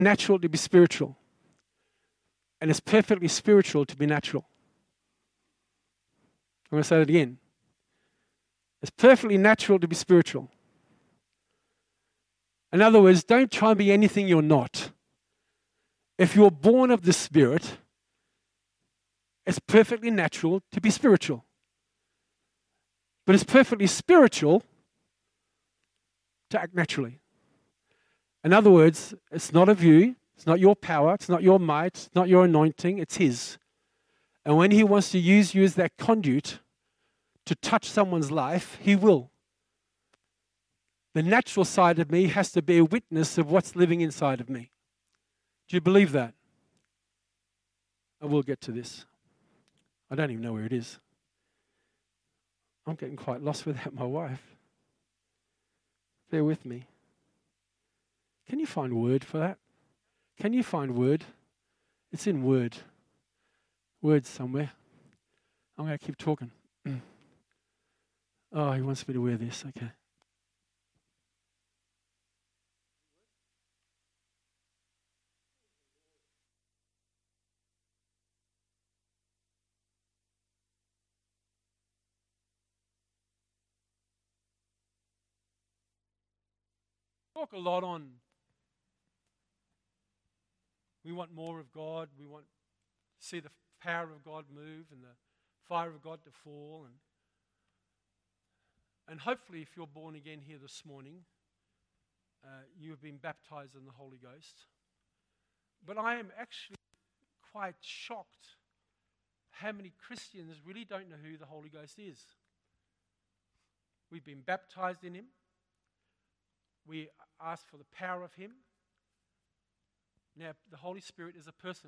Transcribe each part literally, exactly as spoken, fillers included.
natural to be spiritual. And it's perfectly spiritual to be natural. I'm going to say that again. It's perfectly natural to be spiritual. In other words, don't try and be anything you're not. If you're born of the Spirit, it's perfectly natural to be spiritual. But it's perfectly spiritual to act naturally. In other words, it's not of you, it's not your power, it's not your might, it's not your anointing, it's His. And when He wants to use you as that conduit to touch someone's life, He will. The natural side of me has to bear witness of what's living inside of me. Do you believe that? I will get to this. I don't even know where it is. I'm getting quite lost without my wife. Bear with me. Can you find word for that? Can you find word? It's in word. Word somewhere. I'm going to keep talking. Oh, he wants me to wear this. Okay. Talk a lot on we want more of God, we want to see the power of God move and the fire of God to fall, and and hopefully if you're born again here this morning, uh, you have been baptized in the Holy Ghost. But I am actually quite shocked how many Christians really don't know who the Holy Ghost is. We've been baptized in Him. We ask for the power of Him. Now, the Holy Spirit is a person.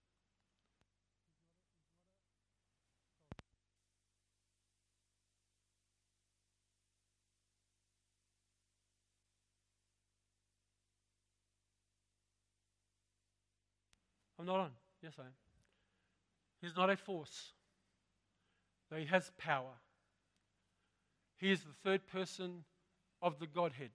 I'm not on. Yes, I am. He's not a force, though He has power. He is the third person of the Godhead,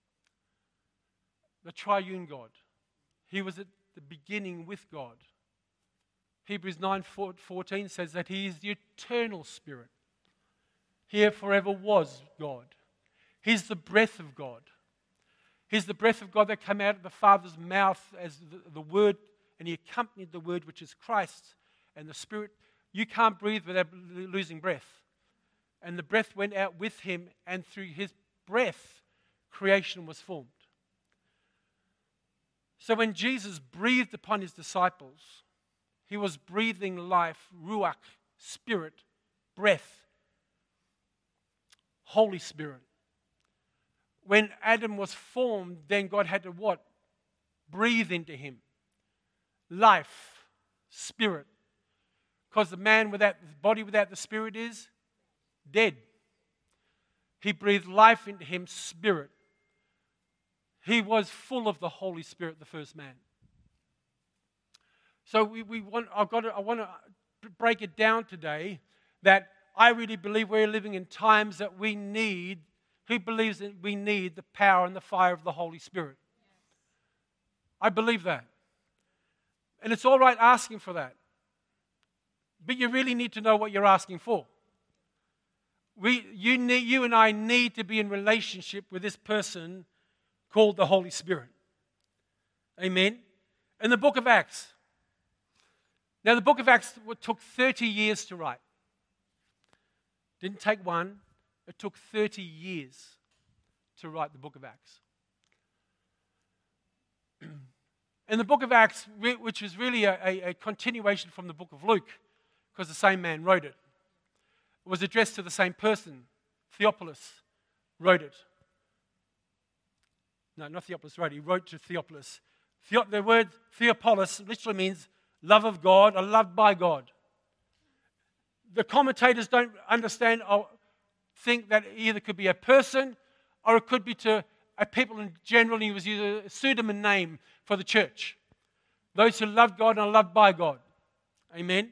the triune God. He was at the beginning with God. Hebrews nine fourteen says that He is the eternal Spirit. He forever was God. He's the breath of God. He's the breath of God that came out of the Father's mouth as the, the Word, and He accompanied the Word, which is Christ, and the Spirit. You can't breathe without losing breath. And the breath went out with Him, and through His breath, creation was formed. So when Jesus breathed upon His disciples, He was breathing life, ruach, spirit, breath, Holy Spirit. When Adam was formed, then God had to what? Breathe into him. Life, spirit. Because the man without the body without the spirit is dead. He breathed life into him, spirit. He was full of the Holy Spirit, the first man. So we, we want I've got to, I want to break it down today that I really believe we're living in times that we need, who believes that we need the power and the fire of the Holy Spirit? I believe that. And it's all right asking for that. But you really need to know what you're asking for. We, you, need, you and I need to be in relationship with this person called the Holy Spirit. Amen? In the book of Acts. Now, the book of Acts took thirty years to write. Didn't take one. It took thirty years to write the book of Acts. In the book of Acts, which is really a, a, a continuation from the book of Luke, because the same man wrote it, it was addressed to the same person. Theophilus wrote it. No, not Theophilus wrote it. He wrote to Theophilus. The, the word Theophilus literally means love of God or loved by God. The commentators don't understand or think that it either could be a person or it could be to a people in general. He was using a pseudonym name for the church. Those who love God and are loved by God. Amen.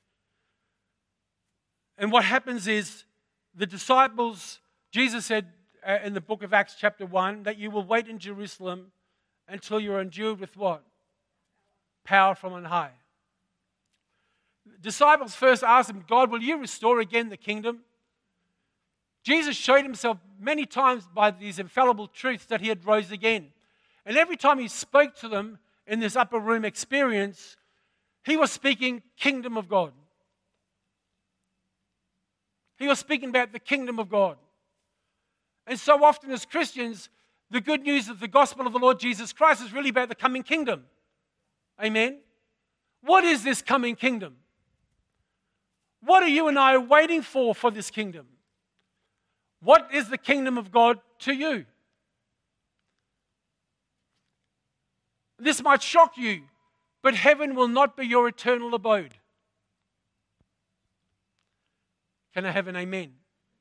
And what happens is the disciples, Jesus said uh, in the book of Acts chapter one, that you will wait in Jerusalem until you're endued with what? power from on high. Disciples first asked him, God, will you restore again the kingdom? Jesus showed himself many times by these infallible truths that he had rose again. And every time he spoke to them in this upper room experience, he was speaking kingdom of God. He was speaking about the kingdom of God. And so often as Christians, the good news of the gospel of the Lord Jesus Christ is really about the coming kingdom. Amen? What is this coming kingdom? What are you and I waiting for for this kingdom? What is the kingdom of God to you? This might shock you, but heaven will not be your eternal abode. Can I have an amen?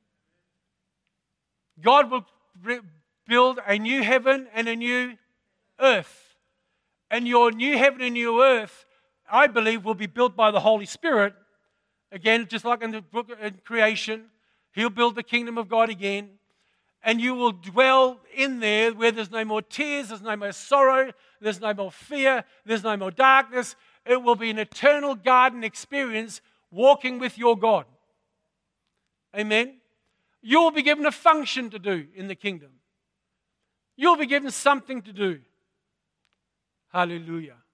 God will build a new heaven and a new earth. And your new heaven and new earth, I believe, will be built by the Holy Spirit. Again, just like in the book of creation, He'll build the kingdom of God again. And you will dwell in there where there's no more tears, there's no more sorrow, there's no more fear, there's no more darkness. It will be an eternal garden experience walking with your God. Amen? You'll be given a function to do in the kingdom. You'll be given something to do. Hallelujah.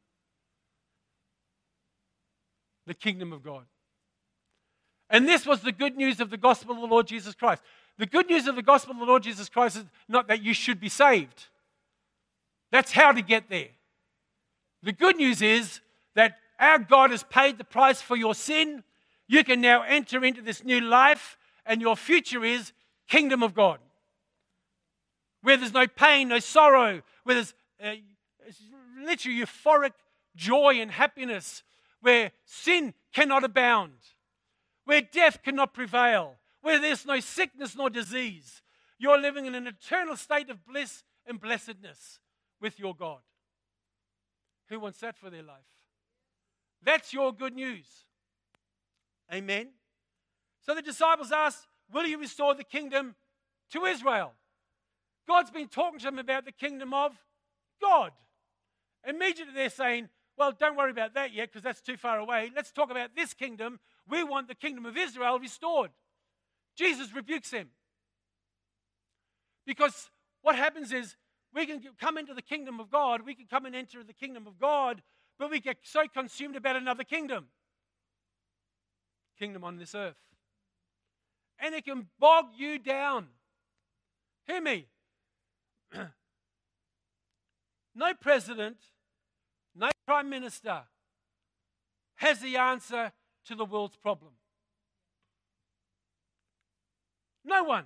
The kingdom of God. And this was the good news of the gospel of the Lord Jesus Christ. The good news of the gospel of the Lord Jesus Christ is not that you should be saved. That's how to get there. The good news is that our God has paid the price for your sin. You can now enter into this new life, and your future is kingdom of God. Where there's no pain, no sorrow, where there's uh, literally euphoric joy and happiness, where sin cannot abound, where death cannot prevail, where there's no sickness nor disease. You're living in an eternal state of bliss and blessedness with your God. Who wants that for their life? That's your good news. Amen. So the disciples asked, will you restore the kingdom to Israel? God's been talking to them about the kingdom of God. Immediately they're saying, well, don't worry about that yet because that's too far away. Let's talk about this kingdom. We want the kingdom of Israel restored. Jesus rebukes them. Because what happens is we can come into the kingdom of God, we can come and enter the kingdom of God, but we get so consumed about another kingdom. Kingdom on this earth. And it can bog you down. Hear me. No president, no prime minister has the answer to the world's problem. No one.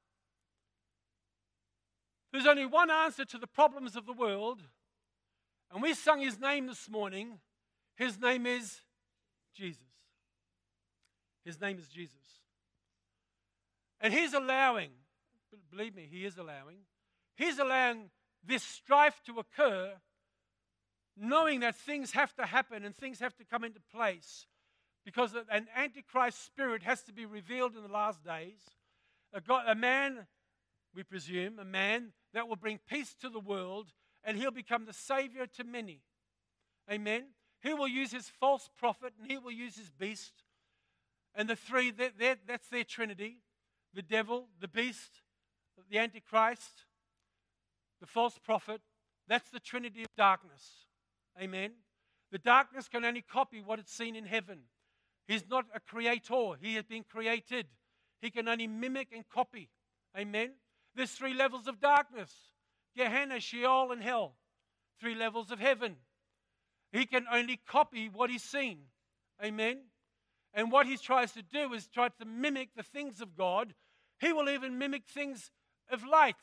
There's only one answer to the problems of the world, and we sung his name this morning. His name is Jesus. His name is Jesus. And he's allowing, believe me, he is allowing, he's allowing this strife to occur, knowing that things have to happen and things have to come into place, because an antichrist spirit has to be revealed in the last days. A, God, a man, we presume, a man that will bring peace to the world, and he'll become the savior to many. Amen? He will use his false prophet, and he will use his beast. And the three, that, that, that's their trinity. The devil, the beast, the antichrist, the false prophet. That's the trinity of darkness. Amen? The darkness can only copy what it's seen in heaven. He's not a creator. He has been created. He can only mimic and copy. Amen? There's three levels of darkness. Gehenna, Sheol, and hell. Three levels of heaven. He can only copy what he's seen. Amen? And what he tries to do is try to mimic the things of God. He will even mimic things of light.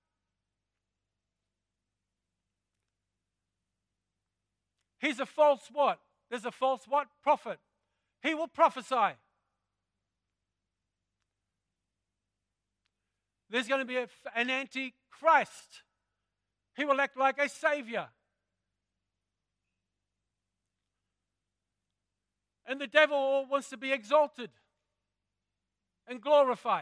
He's a false what? There's a false what? Prophet. He will prophesy. There's going to be a, an antichrist. He will act like a savior. And the devil wants to be exalted and glorified.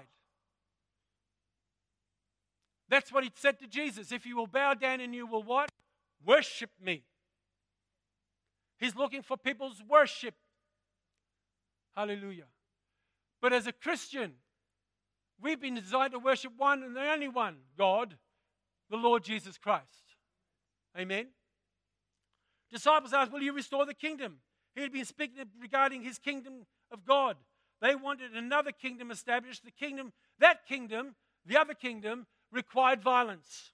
That's what he said to Jesus. If you will bow down and you will what? Worship me. He's looking for people's worship. Hallelujah. But as a Christian, we've been designed to worship one and the only one, God, the Lord Jesus Christ. Amen. Disciples asked, will you restore the kingdom? He had been speaking regarding his kingdom of God. They wanted another kingdom established. The kingdom, that kingdom, the other kingdom, required violence.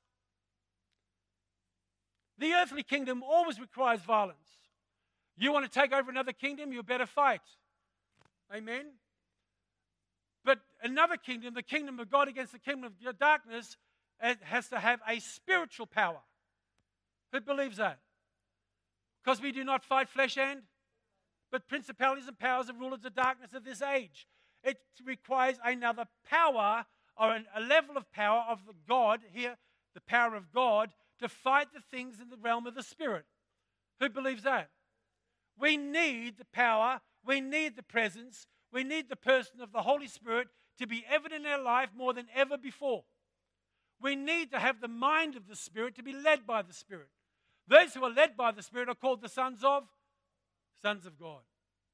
The earthly kingdom always requires violence. You want to take over another kingdom, you better fight. Amen. But another kingdom, the kingdom of God against the kingdom of darkness, has to have a spiritual power. Who believes that? Because we do not fight flesh and, but principalities and powers and rulers of darkness of this age. It requires another power, or an, a level of power of the God, here, the power of God, to fight the things in the realm of the Spirit. Who believes that? We need the power, we need the presence, we need the person of the Holy Spirit to be evident in our life more than ever before. We need to have the mind of the Spirit to be led by the Spirit. Those who are led by the Spirit are called the sons of sons of God.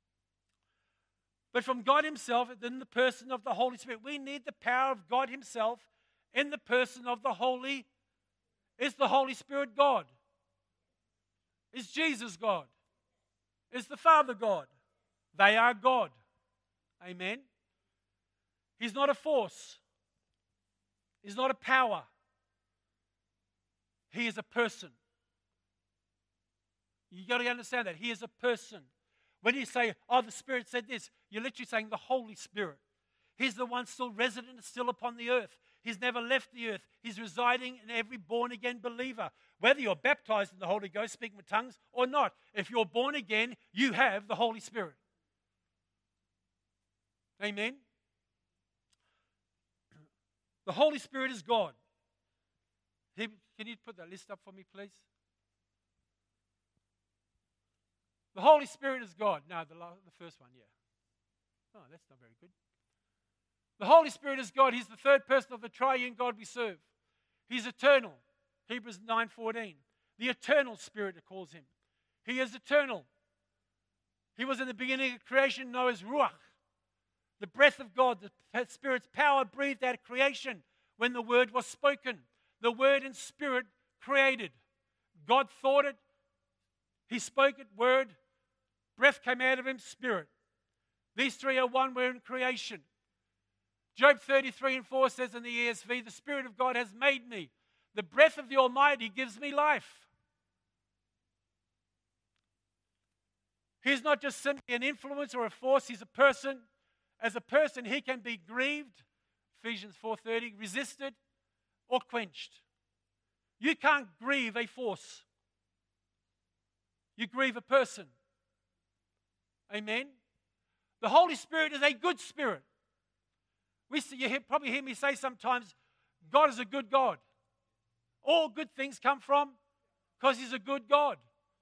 But from God himself, in the person of the Holy Spirit, we need the power of God himself in the person of the Holy. Is the Holy Spirit God? Is Jesus God? Is the Father God? They are God. Amen. He's not a force. He's not a power. He is a person. You got to understand that. He is a person. When you say, oh, the Spirit said this, you're literally saying the Holy Spirit. He's the one still resident, still upon the earth. He's never left the earth. He's residing in every born-again believer. Whether you're baptized in the Holy Ghost, speaking with tongues, or not. If you're born again, you have the Holy Spirit. Amen? The Holy Spirit is God. Can you put that list up for me, please? The Holy Spirit is God. No, the, the first one, yeah. Oh, that's not very good. The Holy Spirit is God. He's the third person of the triune God we serve. He's eternal. Hebrews nine fourteen. The eternal Spirit, it calls him. He is eternal. He was in the beginning of creation, known as Ruach. The breath of God, the Spirit's power breathed out of creation when the Word was spoken. The Word and Spirit created. God thought it. He spoke it, Word. Breath came out of him, Spirit. These three are one. We're in creation. Job thirty-three and four says in the E S V, the Spirit of God has made me. The breath of the Almighty gives me life. He's not just simply an influence or a force. He's a person. As a person, he can be grieved, Ephesians four thirty, resisted, or quenched. You can't grieve a force. You grieve a person. Amen? The Holy Spirit is a good spirit. We see, you hear, probably hear me say sometimes, God is a good God. All good things come from because he's a good God.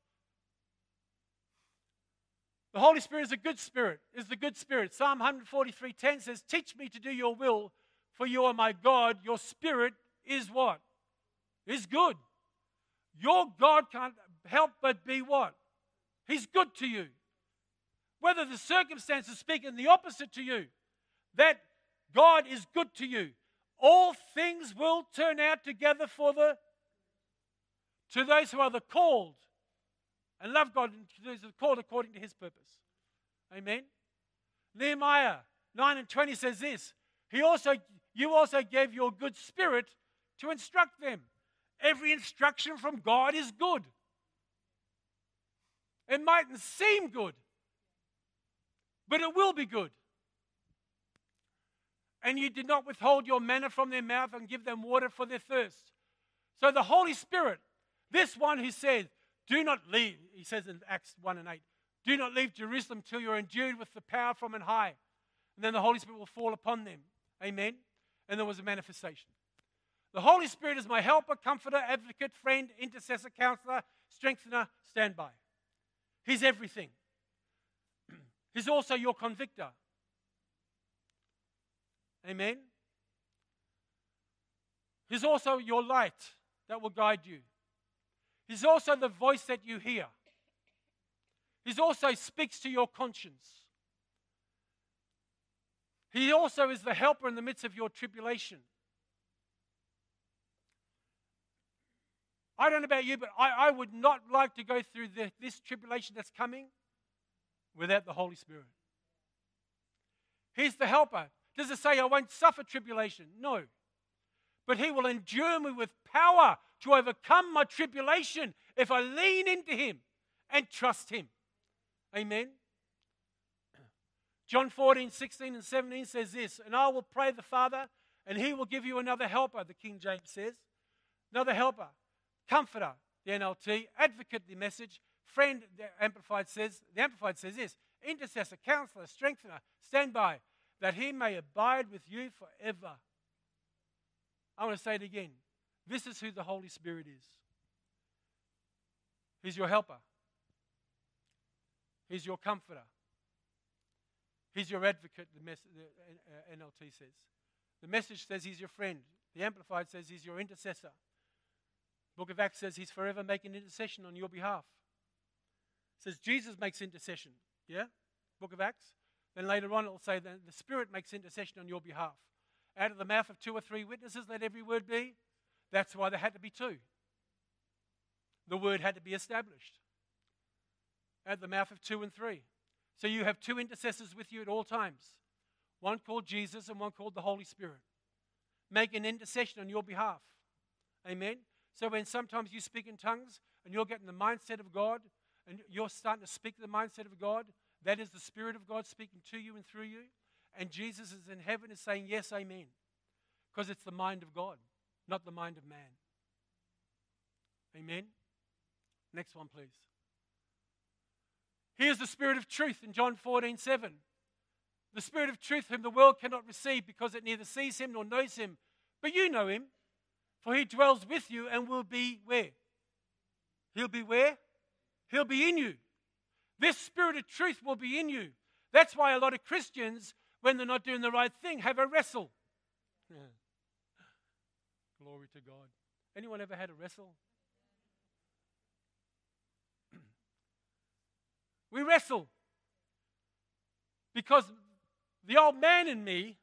The Holy Spirit is a good spirit, is the good spirit. Psalm one forty-three ten says, teach me to do your will, for you are my God. Your spirit is what? Is good. Your God can't help but be what? He's good to you. Whether the circumstances speak in the opposite to you, that God is good to you. All things will turn out together for the, to those who are the called and love God, and to those who are called according to his purpose. Amen. Nehemiah nine and twenty says this, He also, you also gave your good spirit to instruct them. Every instruction from God is good. It mightn't seem good, but it will be good. And you did not withhold your manna from their mouth and give them water for their thirst. So the Holy Spirit, this one who said, do not leave, he says in Acts one and eight, do not leave Jerusalem till you're endued with the power from on high. And then the Holy Spirit will fall upon them. Amen. And there was a manifestation. The Holy Spirit is my helper, comforter, advocate, friend, intercessor, counselor, strengthener, standby. He's everything. He's also your convictor. Amen. He's also your light that will guide you. He's also the voice that you hear. He also speaks to your conscience. He also is the helper in the midst of your tribulation. I don't know about you, but I, I would not like to go through the, this tribulation that's coming without the Holy Spirit. He's the helper. Does it say I won't suffer tribulation? No. But He will endure me with power to overcome my tribulation if I lean into Him and trust Him. Amen. John fourteen, sixteen and seventeen says this, and I will pray the Father, and He will give you another helper, the King James says. Another helper, comforter, the N L T, advocate, the Message, friend, the Amplified says, the Amplified says this, intercessor, counselor, strengthener, stand by, that He may abide with you forever. I want to say it again. This is who the Holy Spirit is. He's your helper. He's your comforter. He's your advocate, the, mess- the uh, N L T says. The Message says He's your friend. The Amplified says He's your intercessor. Book of Acts says He's forever making intercession on your behalf. It says Jesus makes intercession. Yeah? Book of Acts. Then later on it will say that the Spirit makes intercession on your behalf. Out of the mouth of two or three witnesses, let every word be. That's why there had to be two. The word had to be established. At the mouth of two and three. So you have two intercessors with you at all times. One called Jesus and one called the Holy Spirit. Make an intercession on your behalf. Amen? So when sometimes you speak in tongues and you're getting the mindset of God and you're starting to speak the mindset of God, that is the Spirit of God speaking to you and through you. And Jesus is in heaven is saying, yes, amen. Because it's the mind of God, not the mind of man. Amen? Next one, please. Here's the Spirit of truth in John fourteen, seven. The Spirit of truth whom the world cannot receive because it neither sees Him nor knows Him. But you know Him, for He dwells with you and will be where? He'll be where? He'll be in you. This Spirit of truth will be in you. That's why a lot of Christians, when they're not doing the right thing, have a wrestle. Yeah. Glory to God. Anyone ever had a wrestle? We wrestle because the old man in me,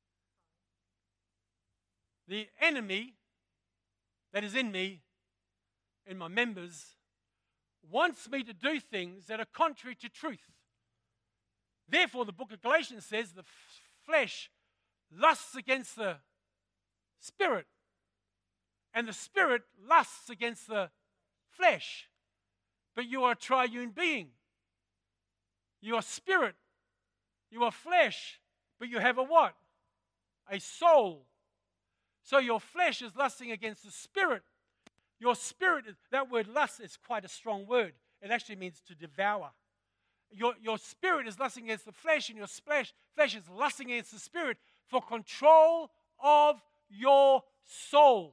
the enemy that is in me, in my members, wants me to do things that are contrary to truth. Therefore, the book of Galatians says the f- flesh lusts against the spirit, and the spirit lusts against the flesh. But you are a triune being. You are spirit. You are flesh. But you have a what? A soul. So your flesh is lusting against the spirit. Your spirit, that word lust is quite a strong word. It actually means to devour. Your, your spirit is lusting against the flesh, and your flesh, flesh is lusting against the spirit for control of your soul.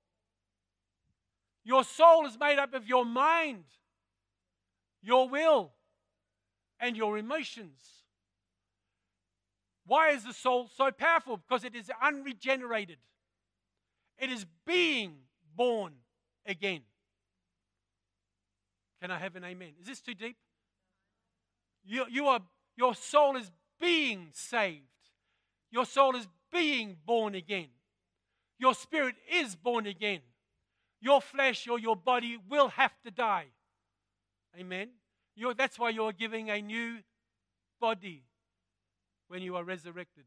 Your soul is made up of your mind, your will, and your emotions. Why is the soul so powerful? Because it is unregenerated. It is being born again. Can I have an amen? Is this too deep? You, you are, your soul is being saved. Your soul is being born again. Your spirit is born again. Your flesh or your body will have to die. Amen. You're, that's why you're giving a new body when you are resurrected.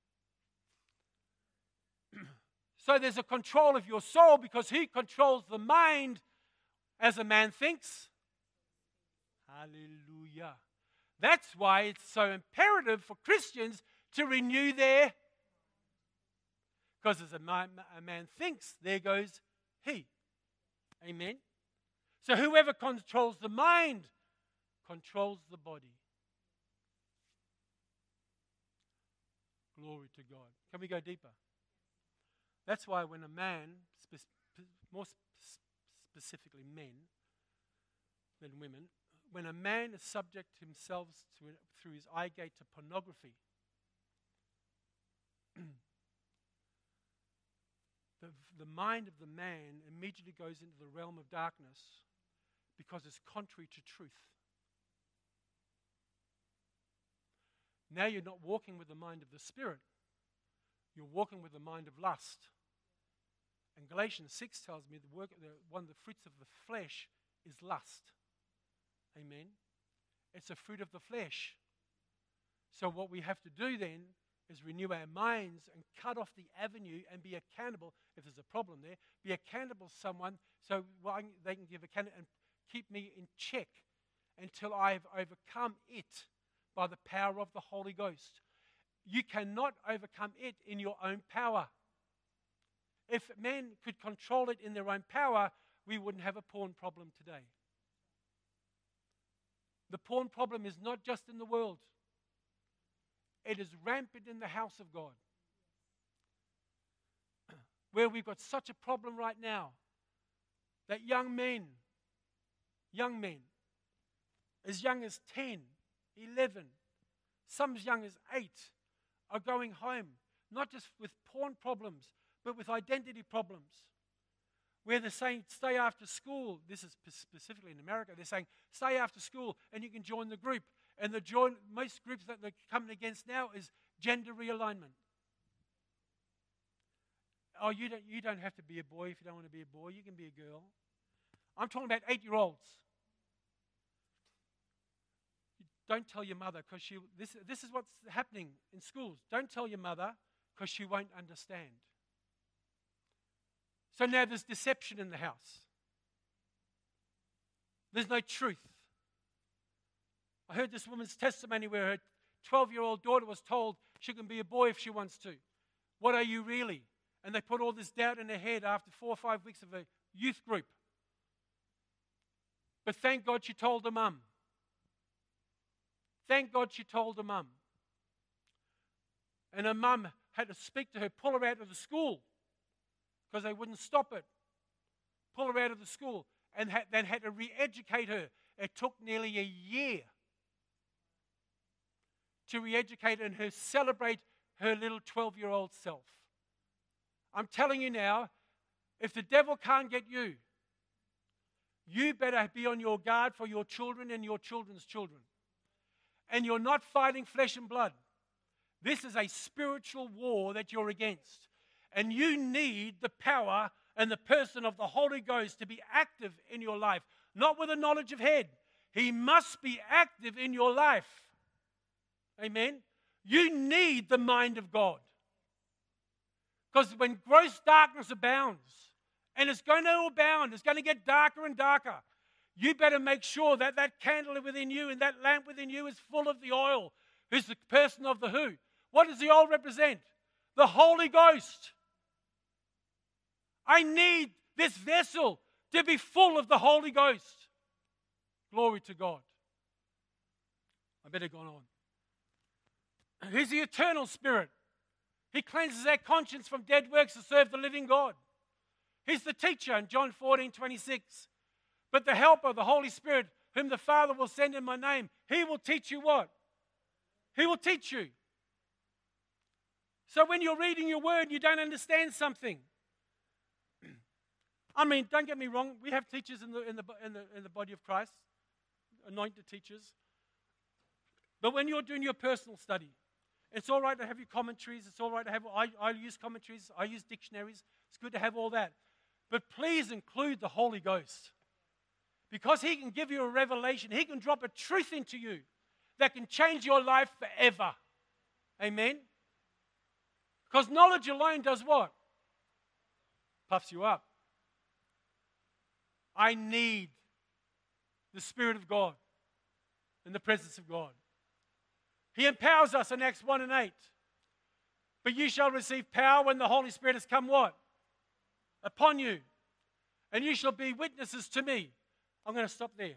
So there's a control of your soul because He controls the mind as a man thinks. Hallelujah. That's why it's so imperative for Christians to renew their, because as a man, a man thinks, there goes he. Amen. So whoever controls the mind controls the body. Glory to God. Can we go deeper? That's why when a man, spe- more sp- specifically men than women, when a man is subject himself to, through his eye gate to pornography, the, the mind of the man immediately goes into the realm of darkness because it's contrary to truth. Now you're not walking with the mind of the Spirit. You're walking with the mind of lust. And Galatians six tells me the work, the, one of the fruits of the flesh is lust. Amen. It's a fruit of the flesh. So what we have to do then is renew our minds and cut off the avenue and be accountable, if there's a problem there, be accountable to someone so they can give account and keep me in check until I have overcome it by the power of the Holy Ghost. You cannot overcome it in your own power. If men could control it in their own power, we wouldn't have a porn problem today. The porn problem is not just in the world. It is rampant in the house of God. Where we've got such a problem right now that young men, young men, as young as ten, eleven, some as young as eight, are going home, not just with porn problems, but with identity problems. Where they're saying, stay after school. This is specifically in America. They're saying, stay after school and you can join the group. And the join, most groups that they're coming against now is gender realignment. Oh, you don't, you don't have to be a boy if you don't want to be a boy. You can be a girl. I'm talking about eight-year-olds. Don't tell your mother because she, this, this is what's happening in schools. Don't tell your mother because she won't understand. So now there's deception in the house. There's no truth. I heard this woman's testimony where her twelve-year-old daughter was told she can be a boy if she wants to. What are you really? And they put all this doubt in her head after four or five weeks of a youth group. But thank God she told her mum. Thank God she told her mum. And her mum had to speak to her, pull her out of the school because they wouldn't stop it. Pull her out of the school and ha- then had to re-educate her. It took nearly a year to re-educate her and her celebrate her little twelve-year-old self. I'm telling you now, if the devil can't get you, you better be on your guard for your children and your children's children. And you're not fighting flesh and blood. This is a spiritual war that you're against. And you need the power and the person of the Holy Ghost to be active in your life, not with a knowledge of head. He must be active in your life. Amen? You need the mind of God. Because when gross darkness abounds, and it's going to abound, it's going to get darker and darker, you better make sure that that candle within you and that lamp within you is full of the oil, who's the person of the who. What does the oil represent? The Holy Ghost. I need this vessel to be full of the Holy Ghost. Glory to God. I better go on. He's the eternal Spirit. He cleanses our conscience from dead works to serve the living God. He's the teacher in John fourteen twenty-six. But the helper, the Holy Spirit, whom the Father will send in my name, he will teach you what? He will teach you. So when you're reading your word, you don't understand something. I mean, don't get me wrong. We have teachers in the, in the, in the, in the body of Christ, anointed teachers. But when you're doing your personal study, it's all right to have your commentaries. It's all right to have, I, I use commentaries. I use dictionaries. It's good to have all that. But please include the Holy Ghost. Because he can give you a revelation. He can drop a truth into you that can change your life forever. Amen? Because knowledge alone does what? Puffs you up. I need the Spirit of God in the presence of God. He empowers us in Acts one and eight. But you shall receive power when the Holy Spirit has come what? Upon you. And you shall be witnesses to me. I'm going to stop there.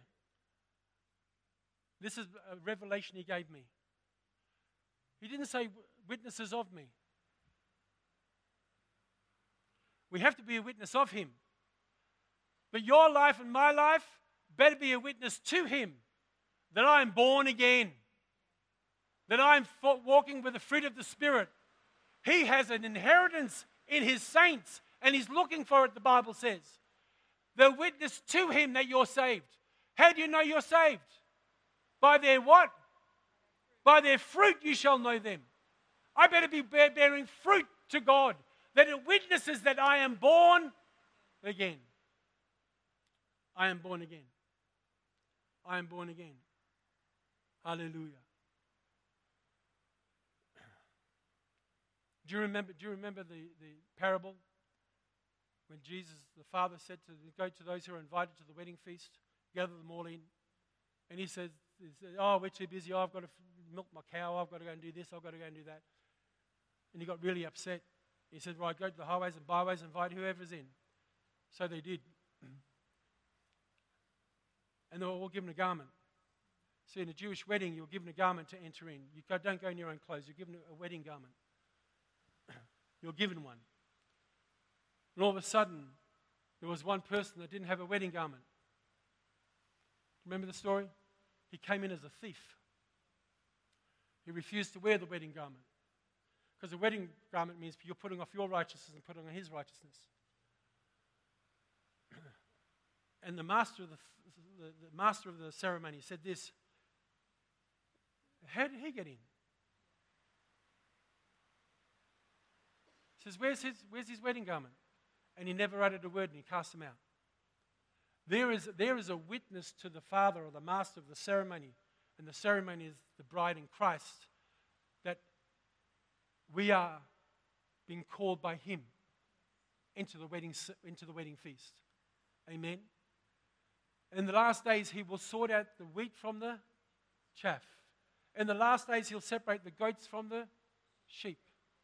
This is a revelation he gave me. He didn't say witnesses of me. We have to be a witness of him. But your life and my life better be a witness to him that I am born again, that I am walking with the fruit of the Spirit. He has an inheritance in his saints, and he's looking for it, the Bible says. The witness to him that you're saved. How do you know you're saved? By their what? By their fruit you shall know them. I better be bear- bearing fruit to God, that it witnesses that I am born again. I am born again. I am born again. Hallelujah. Do you remember, do you remember the, the parable when Jesus, the Father, said to go to those who are invited to the wedding feast, gather them all in, and he says, he says, oh, we're too busy, oh, I've got to milk my cow, I've got to go and do this, I've got to go and do that. And he got really upset. He said, right, go to the highways and byways and invite whoever's in. So they did. And they were all given a garment. See, in a Jewish wedding, you're given a garment to enter in. You don't go in your own clothes, you're given a wedding garment. You're given one. And all of a sudden, there was one person that didn't have a wedding garment. Remember the story? He came in as a thief. He refused to wear the wedding garment. Because the wedding garment means you're putting off your righteousness and putting on his righteousness. And the master of the, the, the master of the ceremony said this, how did he get in? He says, where's his, where's his wedding garment? And he never uttered a word and he cast him out. There is, there is a witness to the father or the master of the ceremony, and the ceremony is the bride in Christ, that we are being called by him into the wedding, into the wedding feast. Amen. In the last days, he will sort out the wheat from the chaff. In the last days, he'll separate the goats from the sheep.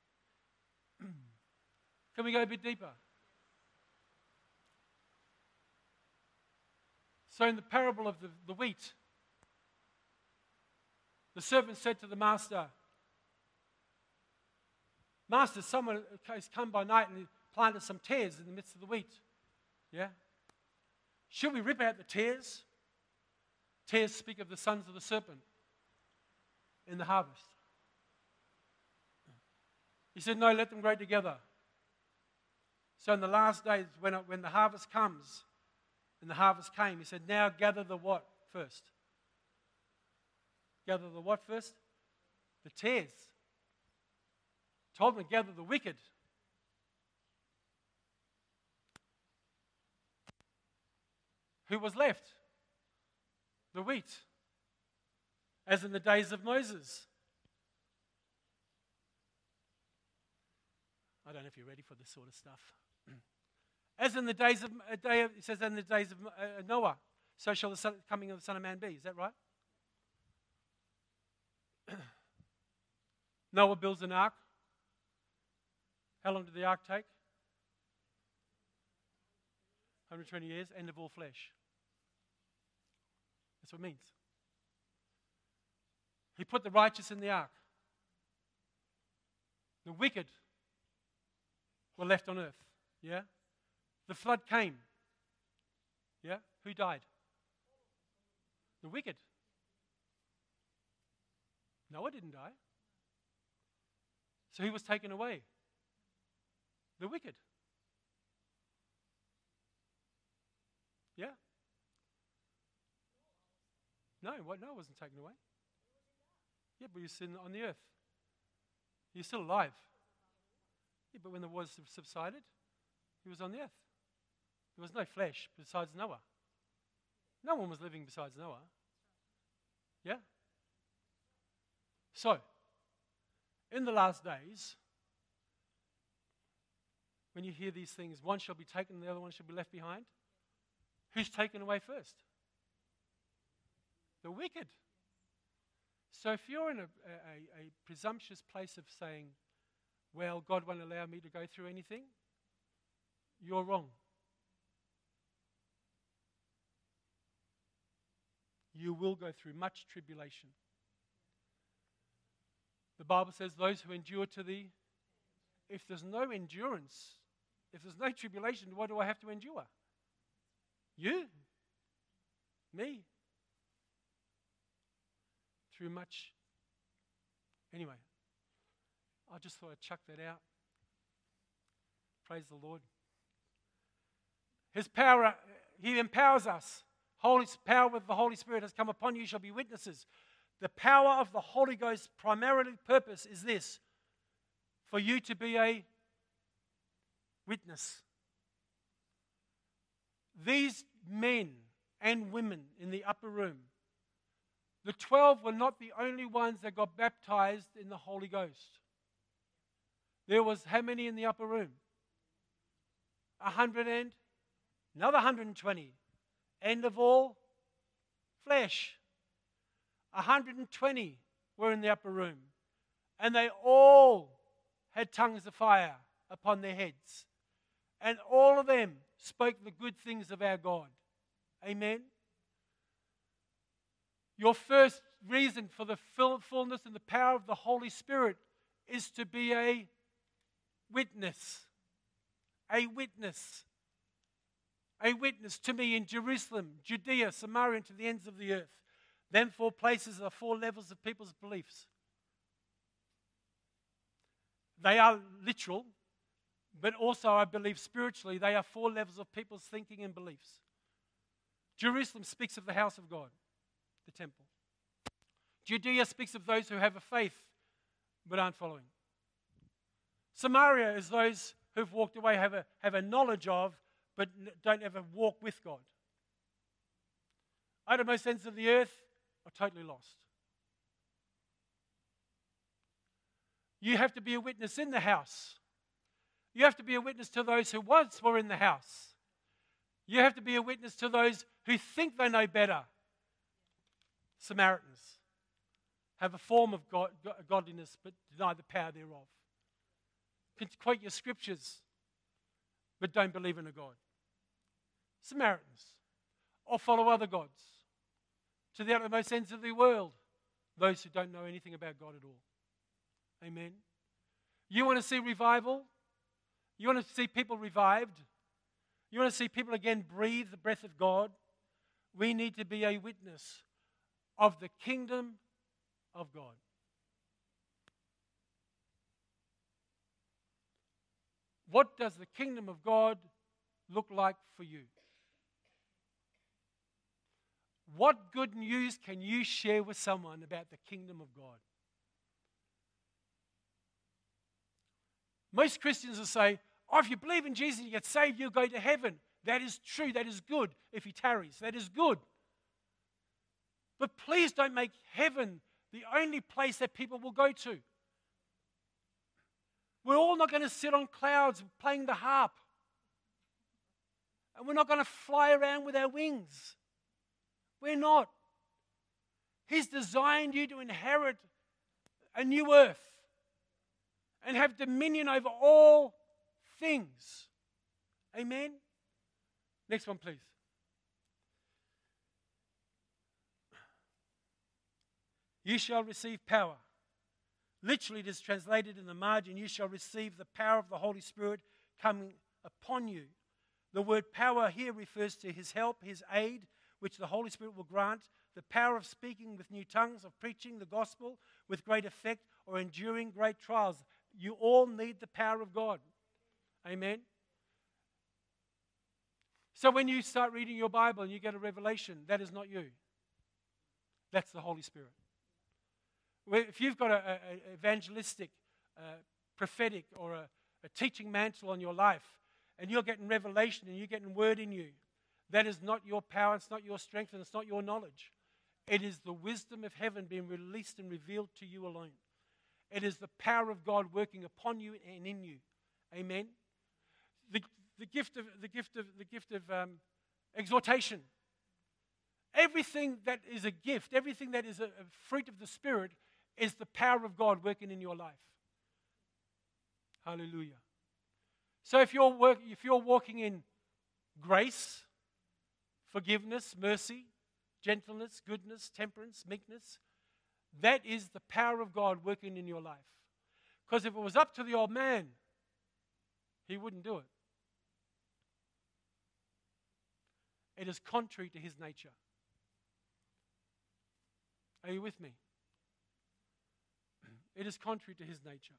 Can we go a bit deeper? So in the parable of the, the wheat, the servant said to the master, Master, someone has come by night and planted some tares in the midst of the wheat. Yeah? Should we rip out the tares? Tares speak of the sons of the serpent in the harvest. He said, no, let them grow together. So in the last days, when, it, when the harvest comes, and the harvest came, he said, now gather the what first? Gather the what first? The tares. Told them to gather the wicked. Who was left? The wheat. As in the days of Moses. I don't know if you're ready for this sort of stuff. As in the days of, a day of, it says in the days of uh, Noah, so shall the son, coming of the Son of Man be. Is that right? Noah builds an ark. How long did the ark take? one hundred twenty years, end of all flesh. That's what it means. He put the righteous in the ark. The wicked were left on earth. Yeah? The flood came. Yeah? Who died? The wicked. Noah didn't die. So he was taken away. The wicked. Yeah? No, what? Noah wasn't taken away. Yeah, but he was sitting on the earth. He's still alive. Yeah, but when the waters subsided, he was on the earth. There was no flesh besides Noah. No one was living besides Noah. Yeah? So, in the last days, when you hear these things, one shall be taken and the other one shall be left behind. Who's taken away first? The wicked. So if you're in a, a, a presumptuous place of saying, well, God won't allow me to go through anything, you're wrong. You will go through much tribulation. The Bible says those who endure to the... If there's no endurance, if there's no tribulation, what do I have to endure? You? Me? Through much... Anyway, I just thought I'd chuck that out. Praise the Lord. His power, He empowers us. Holy power with the Holy Spirit has come upon you, shall be witnesses. The power of the Holy Ghost's primarily purpose is this: for you to be a witness. These men and women in the upper room, the twelve were not the only ones that got baptized in the Holy Ghost. There was how many in the upper room? A hundred and another one hundred twenty. End of all flesh. one hundred twenty were in the upper room. And they all had tongues of fire upon their heads. And all of them spoke the good things of our God. Amen. Your first reason for the fullness and the power of the Holy Spirit is to be a witness. A witness. A witness to me in Jerusalem, Judea, Samaria, and to the ends of the earth. Them four places are four levels of people's beliefs. They are literal, but also, I believe, spiritually, they are four levels of people's thinking and beliefs. Jerusalem speaks of the house of God, the temple. Judea speaks of those who have a faith but aren't following. Samaria is those who've walked away, have a, have a knowledge of, but don't ever walk with God. Uttermost ends of the earth are totally lost. You have to be a witness in the house. You have to be a witness to those who once were in the house. You have to be a witness to those who think they know better. Samaritans have a form of God, godliness but deny the power thereof. Can quote your scriptures but don't believe in a God. Samaritans, or follow other gods. To the uttermost ends of the world, those who don't know anything about God at all. Amen. You want to see revival? You want to see people revived? You want to see people again breathe the breath of God? We need to be a witness of the kingdom of God. What does the kingdom of God look like for you? What good news can you share with someone about the kingdom of God? Most Christians will say, oh, if you believe in Jesus and you get saved, you'll go to heaven. That is true. That is good. If he tarries, that is good. But please don't make heaven the only place that people will go to. We're all not going to sit on clouds playing the harp. And we're not going to fly around with our wings. We're not. He's designed you to inherit a new earth and have dominion over all things. Amen? Next one, please. You shall receive power. Literally, it is translated in the margin, you shall receive the power of the Holy Spirit coming upon you. The word power here refers to his help, his aid, which the Holy Spirit will grant, the power of speaking with new tongues, of preaching the gospel with great effect, or enduring great trials. You all need the power of God. Amen? So when you start reading your Bible and you get a revelation, that is not you. That's the Holy Spirit. If you've got an evangelistic, uh, prophetic, or a, a teaching mantle on your life, and you're getting revelation and you're getting word in you, that is not your power, it's not your strength, and it's not your knowledge. It is the wisdom of heaven being released and revealed to you alone. It is the power of God working upon you and in you. Amen. The, the gift of the gift of the gift of um, exhortation. Everything that is a gift, everything that is a, a fruit of the Spirit, is the power of God working in your life. Hallelujah. So if you're work, if you're walking in grace, forgiveness, mercy, gentleness, goodness, temperance, meekness, that is the power of God working in your life. Because if it was up to the old man, he wouldn't do it. It is contrary to his nature. Are you with me? It is contrary to his nature.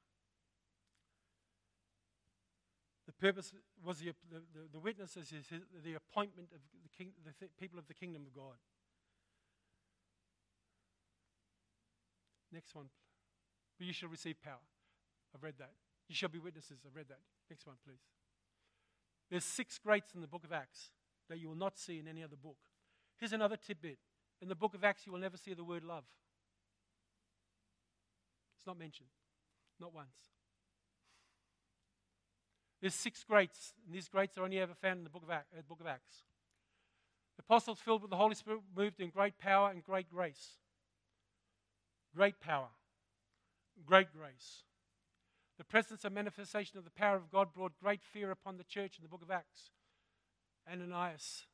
The purpose was the, the, the witnesses is the appointment of the, king, the th- people of the kingdom of God. Next one. But you shall receive power. I've read that. You shall be witnesses. I've read that. Next one, please. There's six greats in the book of Acts that you will not see in any other book. Here's another tidbit. In the book of Acts, you will never see the word love. It's not mentioned. Not once. There's six greats, and these greats are only ever found in the book of Acts. Uh, book of Acts. The apostles filled with the Holy Spirit moved in great power and great grace. Great power. Great grace. The presence and manifestation of the power of God brought great fear upon the church in the book of Acts. Ananias.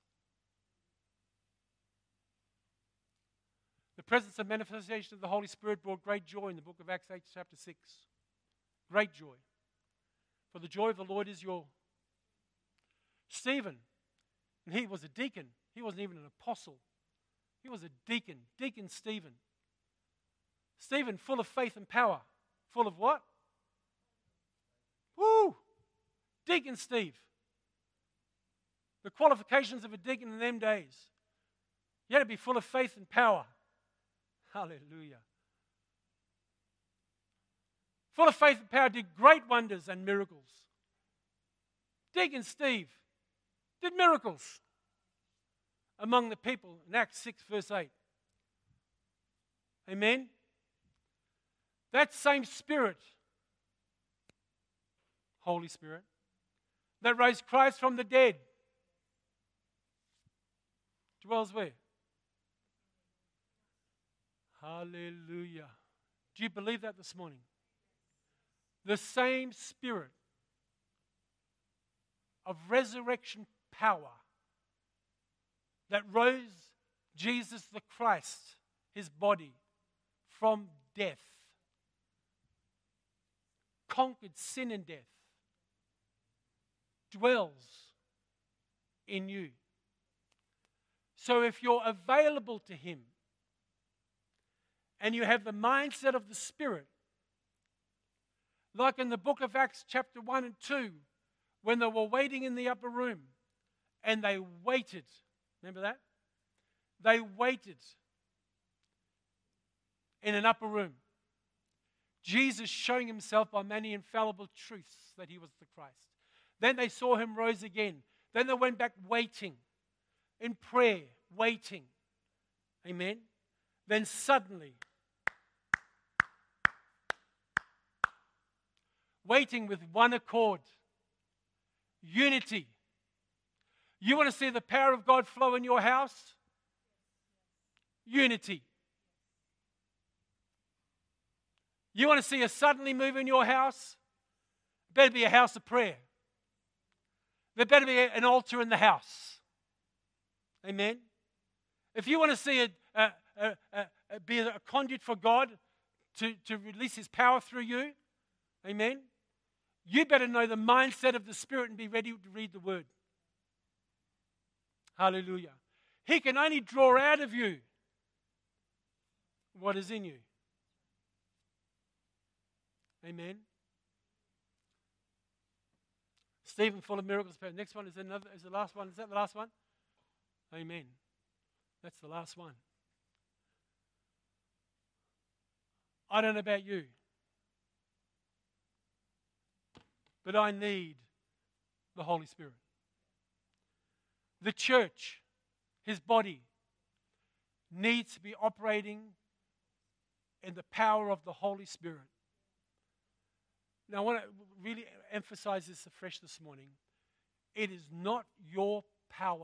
The presence and manifestation of the Holy Spirit brought great joy in the book of Acts eight, chapter six. Great joy. For the joy of the Lord is your... Stephen, and he was a deacon. He wasn't even an apostle. He was a deacon. Deacon Stephen. Stephen, full of faith and power. Full of what? Woo! Deacon Steve. The qualifications of a deacon in them days. You had to be full of faith and power. Hallelujah. Full of faith and power, did great wonders and miracles. Deacon Steve did miracles among the people in Acts six, verse eight. Amen? That same Spirit, Holy Spirit, that raised Christ from the dead, dwells where? Hallelujah. Do you believe that this morning? The same Spirit of resurrection power that rose Jesus the Christ, his body, from death, conquered sin and death, dwells in you. So if you're available to him and you have the mindset of the Spirit, like in the book of Acts chapter one and two, when they were waiting in the upper room and they waited. Remember that? They waited in an upper room. Jesus showing himself by many infallible truths that he was the Christ. Then they saw him rose again. Then they went back waiting in prayer, waiting. Amen. Then suddenly, waiting with one accord, unity. You want to see the power of God flow in your house? Unity. You want to see a suddenly move in your house? It better be a house of prayer. There better be an altar in the house. Amen. If you want to see a, a, a, a, be a conduit for God to, to release his power through you, amen, you better know the mindset of the Spirit and be ready to read the Word. Hallelujah. He can only draw out of you what is in you. Amen. Stephen, full of miracles. Next one is another. Is the last one? Is that the last one? Amen. That's the last one. I don't know about you, but I need the Holy Spirit. The church, his body, needs to be operating in the power of the Holy Spirit. Now, I want to really emphasize this afresh this morning. It is not your power.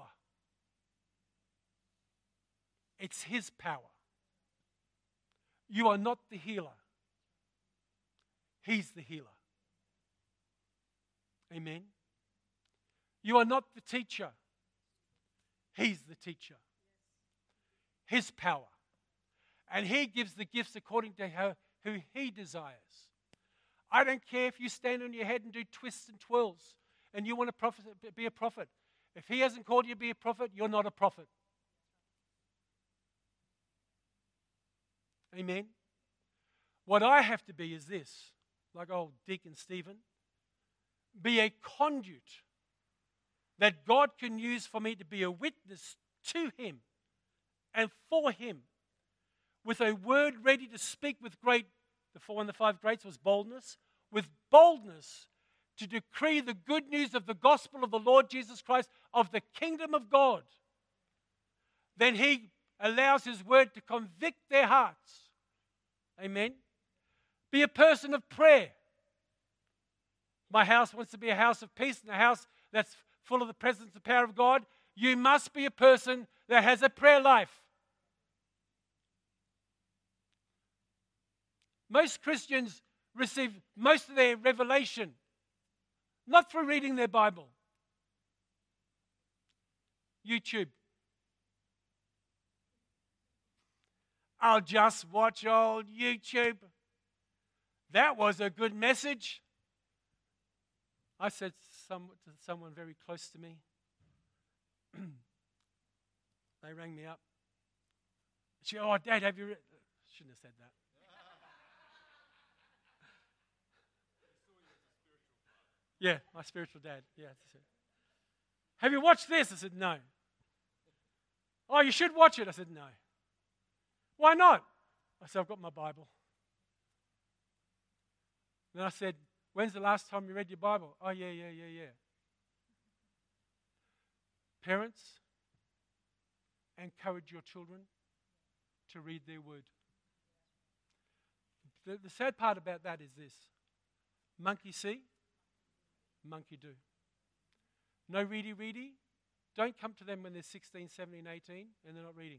It's his power. You are not the healer. He's the healer. Amen. You are not the teacher. He's the teacher. His power. And he gives the gifts according to how, who he desires. I don't care if you stand on your head and do twists and twirls and you want to prophet, be a prophet. If he hasn't called you to be a prophet, you're not a prophet. Amen. What I have to be is this, like old Deacon Stephen, be a conduit that God can use for me to be a witness to him and for him with a word ready to speak with great, the four and the five greats was boldness, with boldness to decree the good news of the gospel of the Lord Jesus Christ, of the kingdom of God, then he allows his word to convict their hearts. Amen. Be a person of prayer. My house wants to be a house of peace and a house that's full of the presence and power of God. You must be a person that has a prayer life. Most Christians receive most of their revelation not through reading their Bible. YouTube. I'll just watch old YouTube. That was a good message. I said some, to someone very close to me. They rang me up. She, oh, Dad, have you read? Shouldn't have said that. Yeah, my spiritual dad. Yeah. Have you watched this? I said, no. Oh, you should watch it. I said, no. Why not? I said, I've got my Bible. Then I said, when's the last time you read your Bible? Oh, yeah, yeah, yeah, yeah. Parents, encourage your children to read their word. The, the sad part about that is this. Monkey see, monkey do. No ready, ready. Don't come to them when they're sixteen, seventeen, eighteen and they're not reading.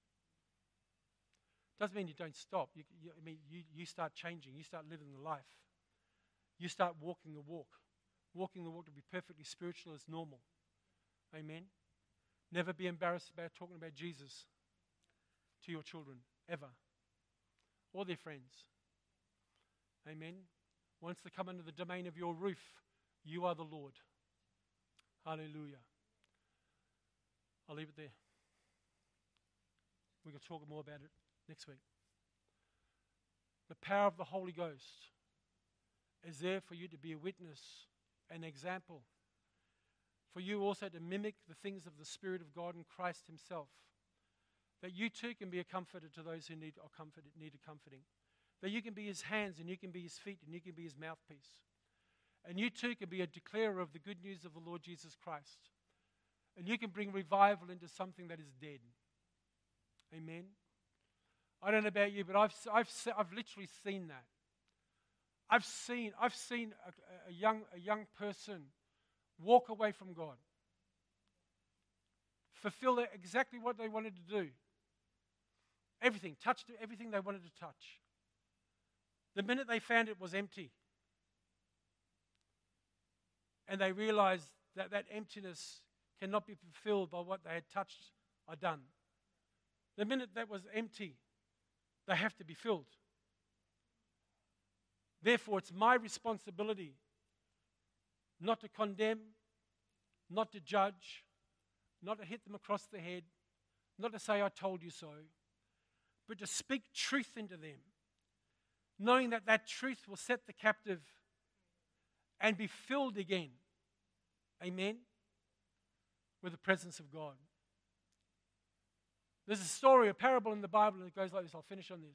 Doesn't mean you don't stop. You, you, I mean, you, you start changing. You start living the life. You start walking the walk. Walking the walk to be perfectly spiritual is normal. Amen. Never be embarrassed about talking about Jesus to your children, ever. Or their friends. Amen. Once they come under the domain of your roof, you are the Lord. Hallelujah. I'll leave it there. We can talk more about it next week. The power of the Holy Ghost is there for you to be a witness, an example. For you also to mimic the things of the Spirit of God and Christ himself. That you too can be a comforter to those who need, are comforted, need a comforting. That you can be his hands and you can be his feet and you can be his mouthpiece. And you too can be a declarer of the good news of the Lord Jesus Christ. And you can bring revival into something that is dead. Amen. I don't know about you, but I've, I've, I've literally seen that. I've seen, I've seen a, a, young, a young person walk away from God. Fulfill exactly what they wanted to do. Everything, touched everything they wanted to touch. The minute they found it was empty, and they realized that that emptiness cannot be fulfilled by what they had touched or done. The minute that was empty, they have to be filled. Therefore, it's my responsibility not to condemn, not to judge, not to hit them across the head, not to say, I told you so, but to speak truth into them, knowing that that truth will set the captive and be filled again. Amen? With the presence of God. There's a story, a parable in the Bible, and it goes like this. I'll finish on this.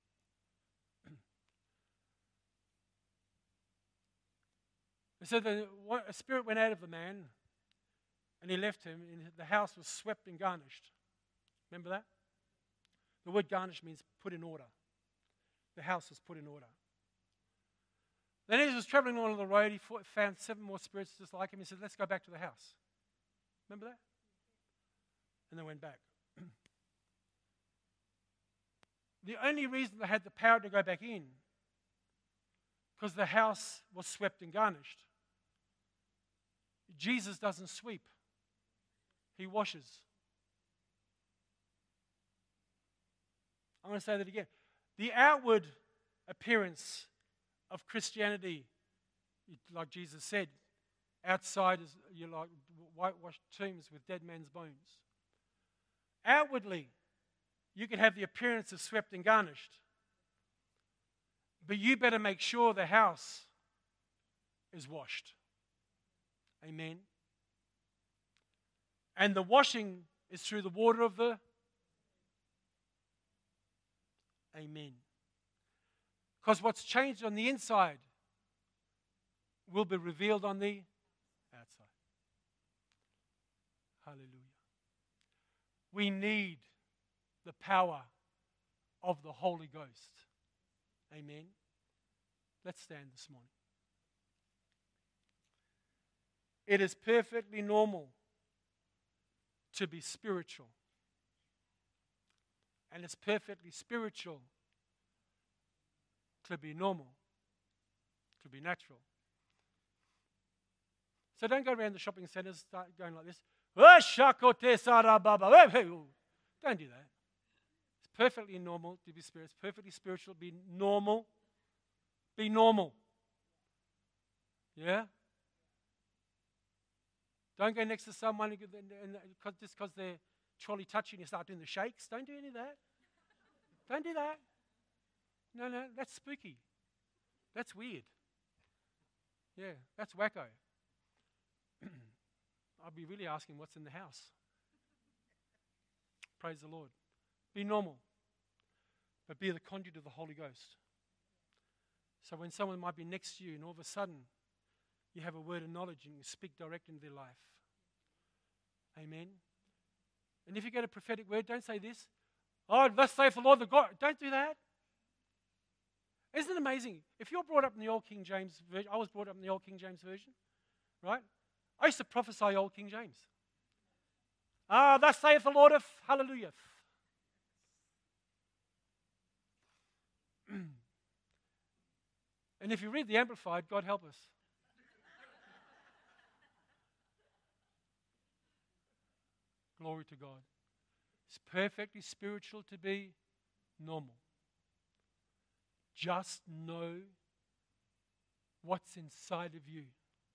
It said that a spirit went out of the man, and he left him, and the house was swept and garnished. Remember that? The word garnished means put in order. The house was put in order. Then as he was traveling along the road, he found seven more spirits just like him. He said, let's go back to the house. Remember that? And they went back. The only reason they had the power to go back in, because the house was swept and garnished. Jesus doesn't sweep. He washes. I'm going to say that again. The outward appearance of Christianity, like Jesus said, outside is you're like whitewashed tombs with dead men's bones. Outwardly, you can have the appearance of swept and garnished, but you better make sure the house is washed. Amen. And the washing is through the water of the Amen. Because what's changed on the inside will be revealed on the outside. Hallelujah. We need the power of the Holy Ghost. Amen. Let's stand this morning. It is perfectly normal to be spiritual. And it's perfectly spiritual to be normal, to be natural. So don't go around the shopping centers start going like this. Don't do that. It's perfectly normal to be spiritual. It's perfectly spiritual to be normal. Be normal. Yeah? Don't go next to someone and, and, and just because they're trolley touching you start doing the shakes. Don't do any of that. Don't do that. No, no, that's spooky. That's weird. Yeah, that's wacko. I'll be really asking what's in the house. Praise the Lord. Be normal, but be the conduit of the Holy Ghost. So when someone might be next to you and all of a sudden you have a word of knowledge and you speak direct into their life. Amen. And if you get a prophetic word, don't say this. Oh, thus saith the Lord the God. Don't do that. Isn't it amazing? If you're brought up in the Old King James Version, I was brought up in the Old King James Version, right? I used to prophesy Old King James. Ah, thus saith the Lord of hallelujah. And if you read the Amplified, God help us. Glory to God. It's perfectly spiritual to be normal. Just know what's inside of you.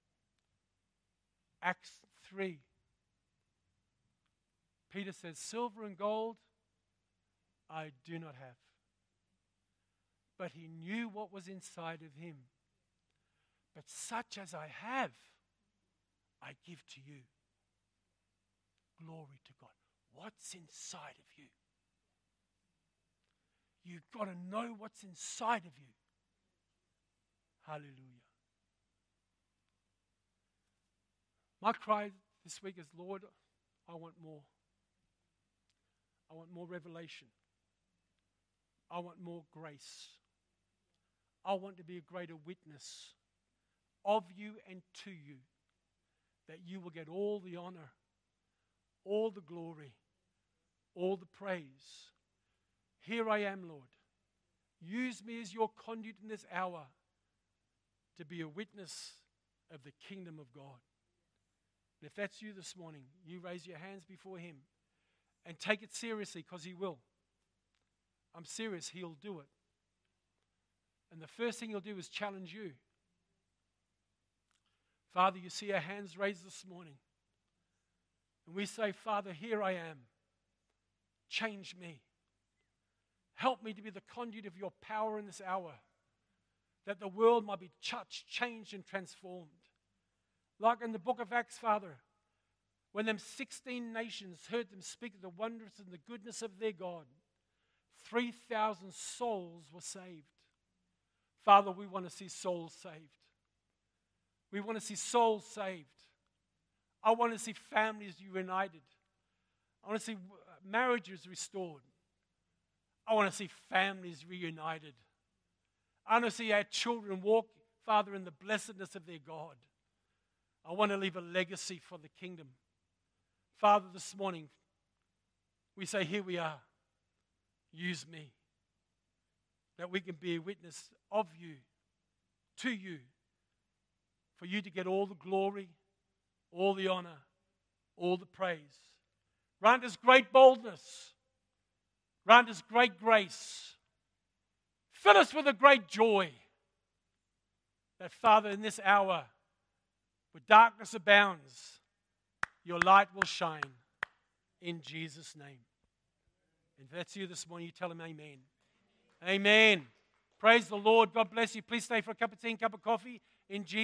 Acts three. Peter says, silver and gold I do not have. But he knew what was inside of him. But such as I have, I give to you. Glory to God. What's inside of you? You've got to know what's inside of you. Hallelujah. My cry this week is, Lord, I want more. I want more revelation. I want more grace. I want to be a greater witness of you and to you, that you will get all the honor, all the glory, all the praise. Here I am, Lord. Use me as your conduit in this hour to be a witness of the kingdom of God. And if that's you this morning, you raise your hands before him and take it seriously, because he will. I'm serious, he'll do it. And the first thing he'll do is challenge you. Father, you see our hands raised this morning. And we say, Father, here I am. Change me. Help me to be the conduit of your power in this hour, that the world might be touched, changed, and transformed. Like in the book of Acts, Father, when them sixteen nations heard them speak of the wonders and the goodness of their God, three thousand souls were saved. Father, we want to see souls saved. We want to see souls saved. I want to see families united. I want to see marriages restored. I want to see families reunited. I want to see our children walk, Father, in the blessedness of their God. I want to leave a legacy for the kingdom. Father, this morning, we say, here we are. Use me. That we can be a witness of you, to you, for you to get all the glory, all the honor, all the praise. Grant us great boldness. Grant us great grace. Fill us with a great joy. That, Father, in this hour, where darkness abounds, your light will shine in Jesus' name. And if that's you this morning, you tell him amen. Amen. Praise the Lord. God bless you. Please stay for a cup of tea and cup of coffee in Jesus'